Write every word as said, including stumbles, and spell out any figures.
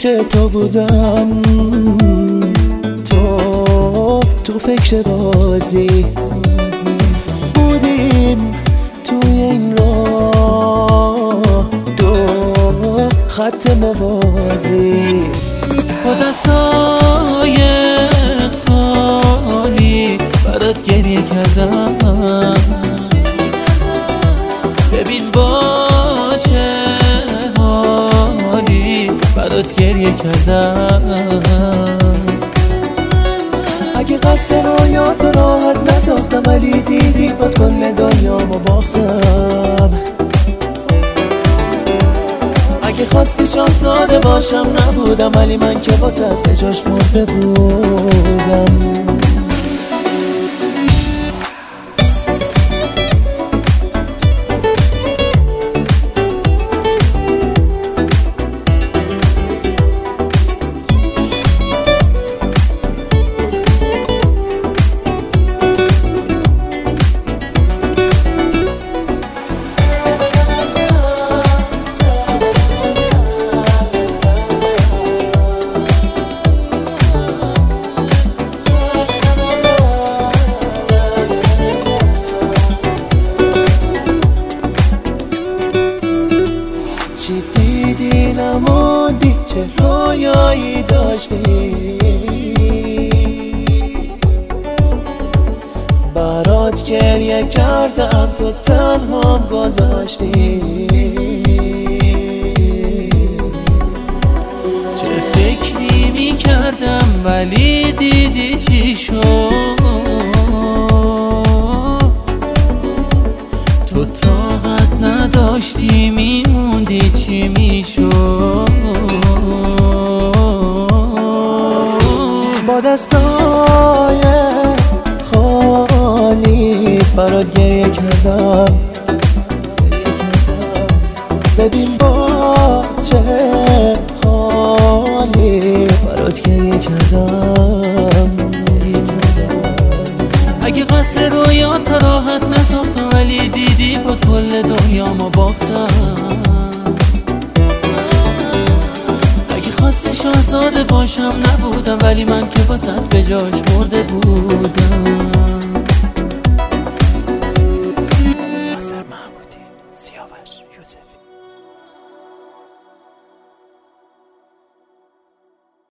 فکر تو بودم، تو تو فکر بازی بودیم توی این راه، دو خط موازی با دستای خالی برات گریه کردم. ببین با چه حالی برات گریه کردم. اگه قصد رویات راحت نساختم، ولی دیدی با کل دنیامو باختم. اگه خواستی شاهزاده باشم نبودم، ولی من که واسه به جاش مرده بودم. چی دیدی نموندی، چه رویایی داشتی، برات گریه کردم تو تنهام گذاشتی. چه فکری می کردم ولی دیدی چی شد. تو طاقت نداشتی میموندی چی میشد. با دستای خالی برات گریه کردم. ببین با چه حالی برات گریه کردم. اگه قصد رویات راحت نساختم، ولی دیدی با کل دنیامو باختم. اگه خواستی شاهزاده باشم نبودم، ولی من که واسط به جاش مرده بودم. ناصر محمودی، سیاوش.